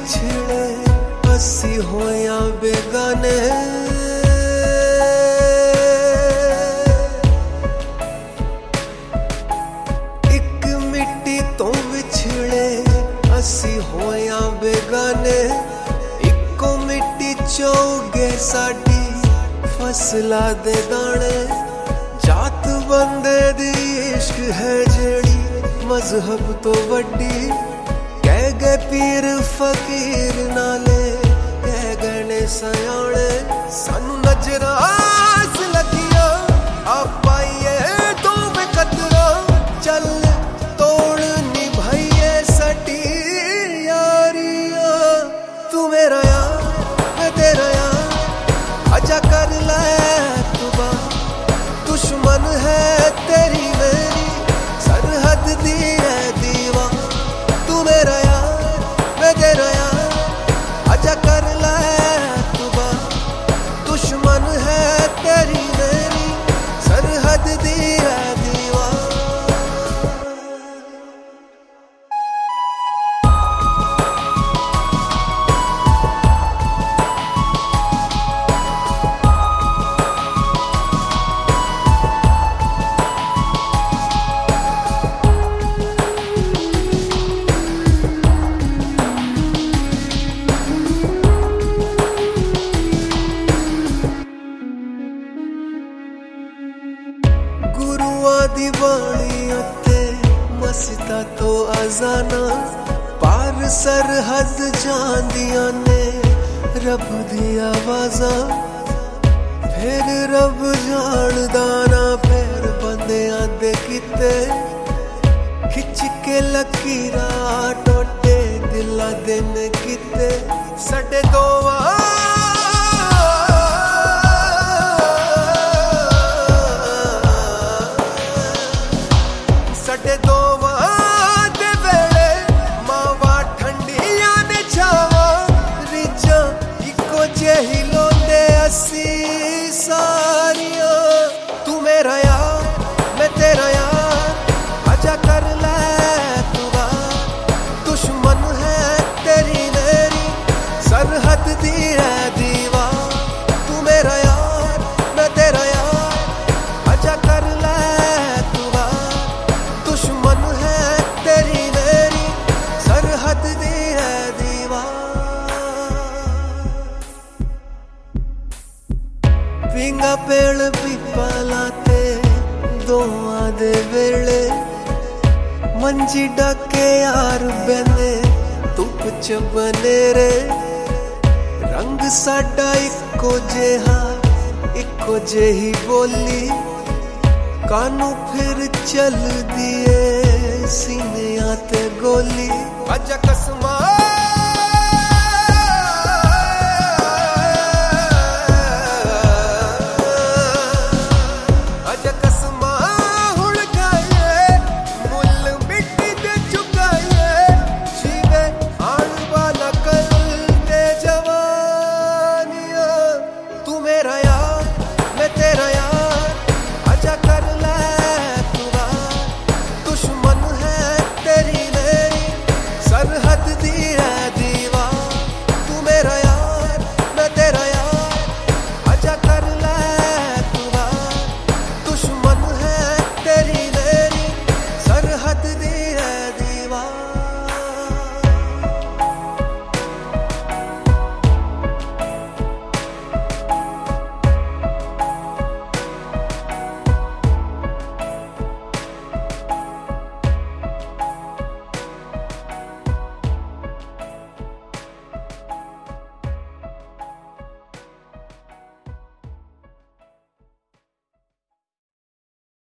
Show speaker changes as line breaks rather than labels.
विछड़े असी होया बेगाने एक मिट्टी तो विछड़े असी होया बेगाने इको मिट्टी चौगे साडी फसला दे दाने जात बंदे दी इश्क है जेड़ी मजहब तो वड्डी कह गए पीर फकीर नाले कह गए सयाने सानू नजरास लगिया आप आइए तो बेकतरा चल तोड़ निभाइए सटी यारिया तू मेरा यार मैं तेरा यार आजा कर ले तू बात दुश्मन है तेरी मेरी सरहद दी है दीवा तू मेरा यार मैं तेरा यार आजा कर ले तू बात दुश्मन है तेरी मेरी सरहद दी है दीवा दी बाणी उत्ते मस्ता तो अजाना पार सरहद जांदियां ने रब दी आवाज़ां फिर रब जानदा ना फिर बंदियां दे किते खिच के लकीरा टोटे दिला दे ने किते साडे दोवां साडे दोवां दे वेले मावां ठंडियां ने छावां रिजां इको जेही लोंदे असी सारियां तू मेरा यार मैं तेरा यार आजा कर ले तू बात दुश्मन है तेरी मेरी सरहद दी है दीवा तू मेरा यार मैं तेरा यार आजा कर ले दुश्मन है तेरी मेरी सरहद दी है दीवार पिंगा पेड़ पीपा लाते दोआं दे वेले मंजी डाके यार बने धुप च बनेरे रंग साडा इको जेहा इको जेही बोली कानू फिर चल दिए सीने आते गोली आजा कसमा